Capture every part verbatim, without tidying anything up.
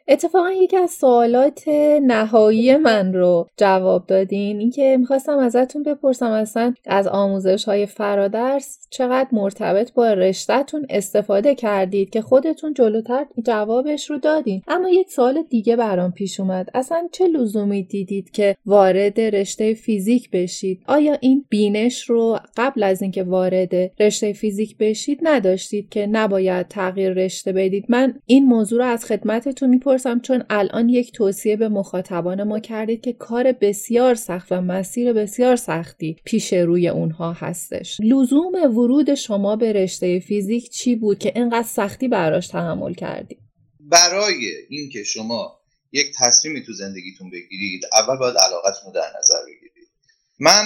اتفاقا یکی از سوالات نهایی من رو جواب دادین، اینکه میخواستم ازتون بپرسم اصلا از آموزش‌های فرادرس چقدر مرتبط با رشته‌تون استفاده کردید که خودتون جلوتر جوابش رو دادین. اما یک سوال دیگه برام پیش اومد، اصلا چه لزومی دیدید که وارد رشته فیزیک بشید؟ آیا این بینش رو قبل از اینکه وارد رشته فیزیک بشید نداشتید که نباید تغییر رشته بدید؟ من این موضوع رو از خدمتتون میپرسم چون الان یک توصیه به مخاطبان ما کردید که کار بسیار سخت و مسیر بسیار سختی پیش روی اونها هستش. لزوم ورود شما به رشته فیزیک چی بود که اینقدر سختی براش تحمل کردید؟ برای اینکه شما یک تصمیمی تو زندگیتون بگیرید اول باید علاقتون رو در نظر بگیرید. من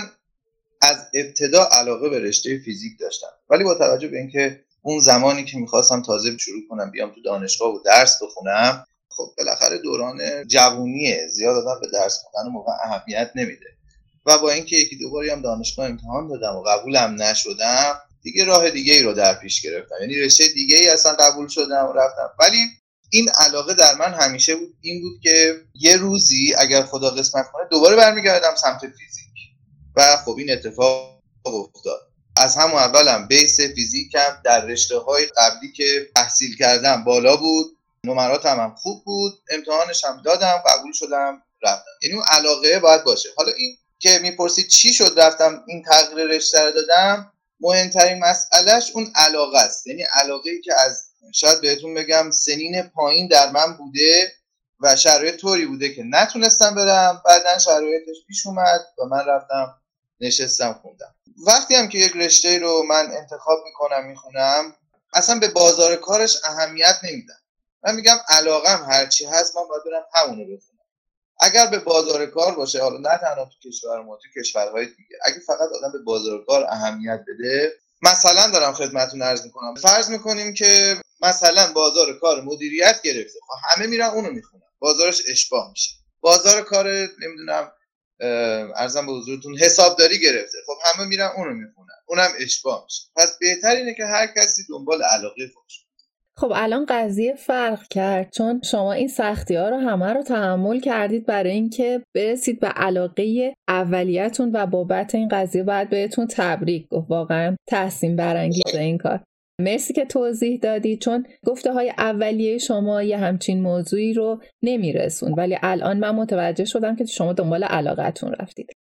از ابتدا علاقه به رشته فیزیک داشتم، ولی با توجه به اینکه اون زمانی که میخواستم تازه شروع کنم بیام تو دانشگاه و درس بخونم، خب بالاخره دوران جوونیه، زیاد آدم به درس خوندن موقع اهمیت نمیده و با اینکه یکی دو باری هم دانشگاه امتحان دادم و قبولم نشدم، دیگه راه دیگه ای رو در پیش گرفتم، یعنی رشته دیگه ای اصلا قبول شدم و رفتم. ولی این علاقه در من همیشه بود، این بود که یه روزی اگر خدا قسمت کنه دوباره برمیگردم سمت فیزیک و خب این اتفاق افتاد. از همون اولم بیس فیزیکم در رشته‌های قبلی که تحصیل کردم بالا بود، نمراتم هم خوب بود، امتحانش هم دادم، قبول شدم، رفتم. یعنی اون علاقه باید باشه. حالا این که میپرسید چی شد رفتم این تغییر رشته رو دادم، مهمترین مسئلهش اون علاقه است. یعنی علاقه‌ای که از شاید بهتون بگم سنین پایین در من بوده و شرایط طوری بوده که نتونستم برم، بعدن شرایطش پیش اومد و من رفتم نشستم خوندم. وقتی هم که یک رشته رو من انتخاب میکنم میخونم، اصلا به بازار کارش اهمیت نمیدم. من میگم علاقم هرچی هست من باید برم همونو بخونم. اگر به بازار کار باشه، حالا نه تنها تو کشور ما، تو کشورهای دیگه، اگه فقط آدم به بازار کار اهمیت بده، مثلا دارم خدمتتون عرض میکنم، فرض میکنیم که مثلا بازار کار مدیریت گرفته، خب همه میرن اونو میخونن، بازارش اشباع میشه. بازار کار نمیدونم ارزم به حضورتون حسابداری گرفته، خب همه میرن اونو میخونن، اونم اشباع میشه. پس بهتر اینه که هر کسی دنبال علاقه خودش. خب الان قضیه فرق کرد، چون شما این سختی ها رو همه رو تحمل کردید برای اینکه برسید به علاقه اولیتون و بابت این قضیه باید بهتون تبریک گفت. واقعا تحسین برانگیزه این کار. مرسی که توضیح دادی، چون گفته های اولیه شما یه همچین موضوعی رو نمیرسون، ولی الان من متوجه شدم که شما دنبال علاقتون رفتید.